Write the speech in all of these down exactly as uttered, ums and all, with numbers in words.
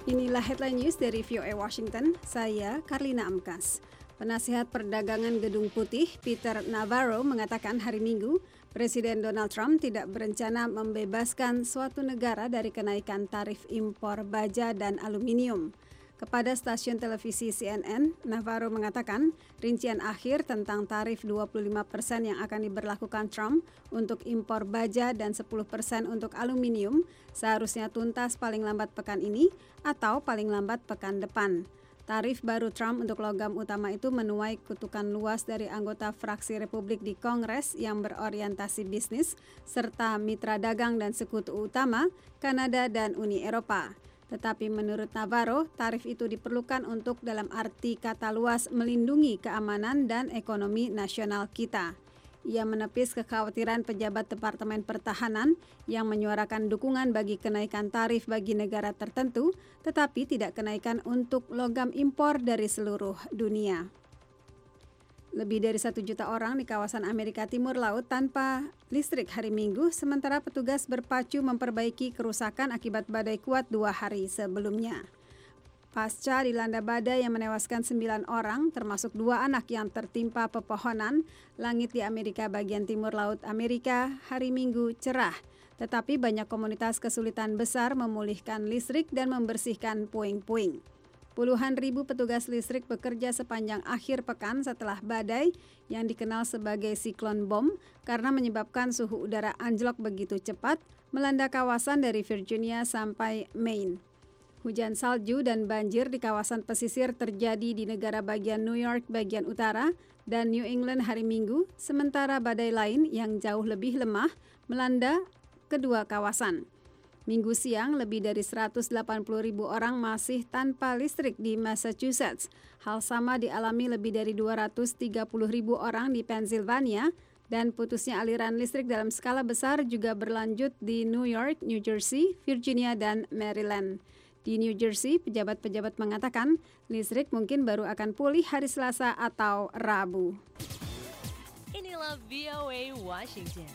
Inilah headline news dari V O A Washington, saya Karlina Amkas. Penasihat Perdagangan Gedung Putih, Peter Navarro, mengatakan hari Minggu, Presiden Donald Trump tidak berencana membebaskan suatu negara dari kenaikan tarif impor baja dan aluminium. Kepada stasiun televisi C N N, Navarro mengatakan rincian akhir tentang tarif dua puluh lima persen yang akan diberlakukan Trump untuk impor baja dan sepuluh persen untuk aluminium seharusnya tuntas paling lambat pekan ini atau paling lambat pekan depan. Tarif baru Trump untuk logam utama itu menuai kutukan luas dari anggota fraksi Republik di Kongres yang berorientasi bisnis, serta mitra dagang dan sekutu utama, Kanada dan Uni Eropa. Tetapi menurut Navarro, tarif itu diperlukan untuk dalam arti kata luas melindungi keamanan dan ekonomi nasional kita. Ia menepis kekhawatiran pejabat Departemen Pertahanan yang menyuarakan dukungan bagi kenaikan tarif bagi negara tertentu, tetapi tidak kenaikan untuk logam impor dari seluruh dunia. Lebih dari satu juta orang di kawasan Amerika Timur Laut tanpa listrik hari Minggu, sementara petugas berpacu memperbaiki kerusakan akibat badai kuat dua hari sebelumnya. Pasca dilanda badai yang menewaskan sembilan orang, termasuk dua anak yang tertimpa pepohonan, langit di Amerika bagian timur Laut Amerika hari Minggu cerah. Tetapi banyak komunitas kesulitan besar memulihkan listrik dan membersihkan puing-puing. Puluhan ribu petugas listrik bekerja sepanjang akhir pekan setelah badai yang dikenal sebagai siklon bom karena menyebabkan suhu udara anjlok begitu cepat melanda kawasan dari Virginia sampai Maine. Hujan salju dan banjir di kawasan pesisir terjadi di negara bagian New York bagian utara dan New England hari Minggu, sementara badai lain yang jauh lebih lemah melanda kedua kawasan. Minggu siang, lebih dari seratus delapan puluh ribu orang masih tanpa listrik di Massachusetts. Hal sama dialami lebih dari dua ratus tiga puluh ribu orang di Pennsylvania, dan putusnya aliran listrik dalam skala besar juga berlanjut di New York, New Jersey, Virginia, dan Maryland. Di New Jersey, pejabat-pejabat mengatakan listrik mungkin baru akan pulih hari Selasa atau Rabu. Inilah V O A Washington.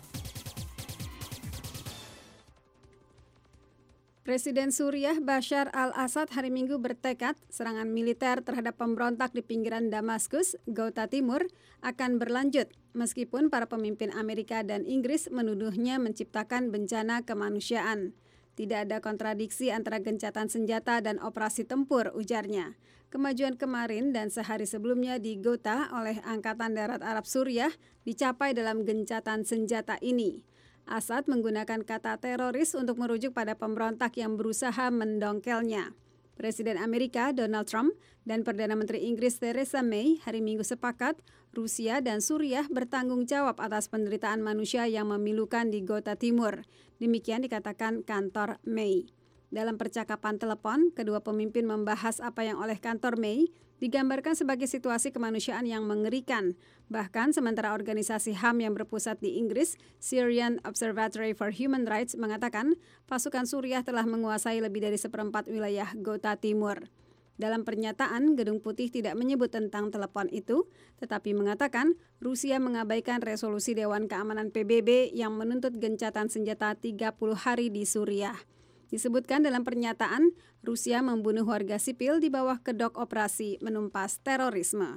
Presiden Suriah Bashar al-Assad hari Minggu bertekad serangan militer terhadap pemberontak di pinggiran Damaskus, Ghouta Timur, akan berlanjut meskipun para pemimpin Amerika dan Inggris menuduhnya menciptakan bencana kemanusiaan. Tidak ada kontradiksi antara gencatan senjata dan operasi tempur, ujarnya. Kemajuan kemarin dan sehari sebelumnya di Ghouta oleh Angkatan Darat Arab Suriah dicapai dalam gencatan senjata ini. Assad menggunakan kata teroris untuk merujuk pada pemberontak yang berusaha mendongkelnya. Presiden Amerika Donald Trump dan Perdana Menteri Inggris Theresa May hari Minggu sepakat Rusia dan Suriah bertanggung jawab atas penderitaan manusia yang memilukan di Ghouta Timur. Demikian dikatakan kantor May. Dalam percakapan telepon, kedua pemimpin membahas apa yang oleh kantor May digambarkan sebagai situasi kemanusiaan yang mengerikan. Bahkan sementara organisasi H A M yang berpusat di Inggris, Syrian Observatory for Human Rights, mengatakan pasukan Suriah telah menguasai lebih dari seperempat wilayah Ghouta Timur. Dalam pernyataan, Gedung Putih tidak menyebut tentang telepon itu, tetapi mengatakan Rusia mengabaikan resolusi Dewan Keamanan P B B yang menuntut gencatan senjata tiga puluh hari di Suriah. Disebutkan dalam pernyataan, Rusia membunuh warga sipil di bawah kedok operasi menumpas terorisme.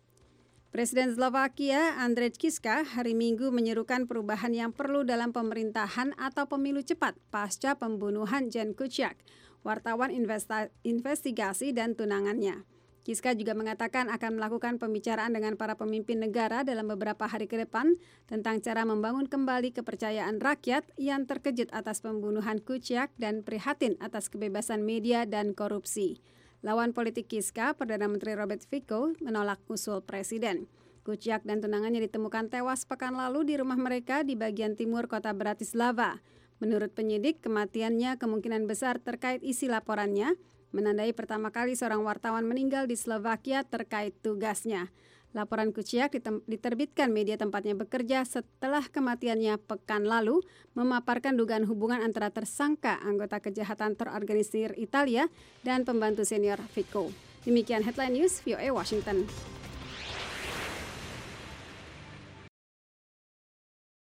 Presiden Slovakia Andrej Kiska hari Minggu menyerukan perubahan yang perlu dalam pemerintahan atau pemilu cepat pasca pembunuhan Jan Kuciak, wartawan investa- investigasi dan tunangannya. Kiska juga mengatakan akan melakukan pembicaraan dengan para pemimpin negara dalam beberapa hari ke depan tentang cara membangun kembali kepercayaan rakyat yang terkejut atas pembunuhan Kuciak dan prihatin atas kebebasan media dan korupsi. Lawan politik Kiska, Perdana Menteri Robert Fico, menolak usul presiden. Kuciak dan tunangannya ditemukan tewas pekan lalu di rumah mereka di bagian timur kota Bratislava. Menurut penyidik, kematiannya kemungkinan besar terkait isi laporannya, menandai pertama kali seorang wartawan meninggal di Slovakia terkait tugasnya. Laporan Kuciak diterbitkan media tempatnya bekerja setelah kematiannya pekan lalu, memaparkan dugaan hubungan antara tersangka anggota kejahatan terorganisir Italia dan pembantu senior Fico. Demikian headline news V O A Washington.